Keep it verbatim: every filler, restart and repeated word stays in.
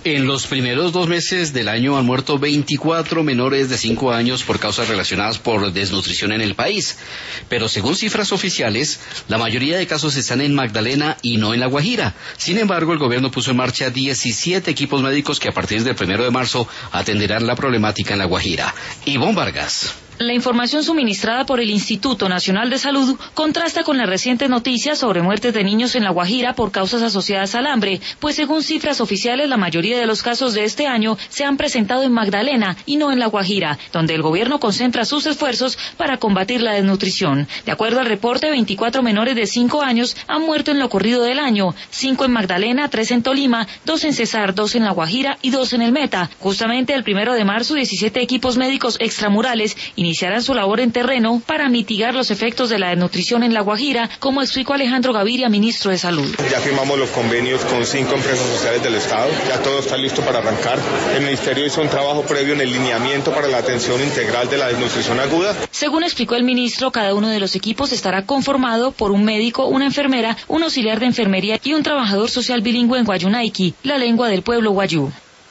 En los primeros dos meses del año han muerto veinticuatro menores de cinco años por causas relacionadas por desnutrición en el país. Pero según cifras oficiales, la mayoría de casos están en Magdalena y no en La Guajira. Sin embargo, el gobierno puso en marcha diecisiete equipos médicos que a partir del primero de marzo atenderán la problemática en La Guajira. Ivonne Vargas. La información suministrada por el Instituto Nacional de Salud contrasta con las recientes noticias sobre muertes de niños en La Guajira por causas asociadas al hambre, pues según cifras oficiales la mayoría de los casos de este año se han presentado en Magdalena y no en La Guajira, donde el gobierno concentra sus esfuerzos para combatir la desnutrición. De acuerdo al reporte, veinticuatro menores de cinco años han muerto en lo corrido del año, cinco en Magdalena, tres en Tolima, dos en Cesar, dos en La Guajira y dos en el Meta. Justamente el primero de marzo, diecisiete equipos médicos extramurales iniciarán su labor en terreno para mitigar los efectos de la desnutrición en La Guajira, como explicó Alejandro Gaviria, ministro de Salud. Ya firmamos los convenios con cinco empresas sociales del Estado, ya todo está listo para arrancar. El Ministerio hizo un trabajo previo en el lineamiento para la atención integral de la desnutrición aguda. Según explicó el ministro, cada uno de los equipos estará conformado por un médico, una enfermera, un auxiliar de enfermería y un trabajador social bilingüe en Guayunaiki, la lengua del pueblo guayú.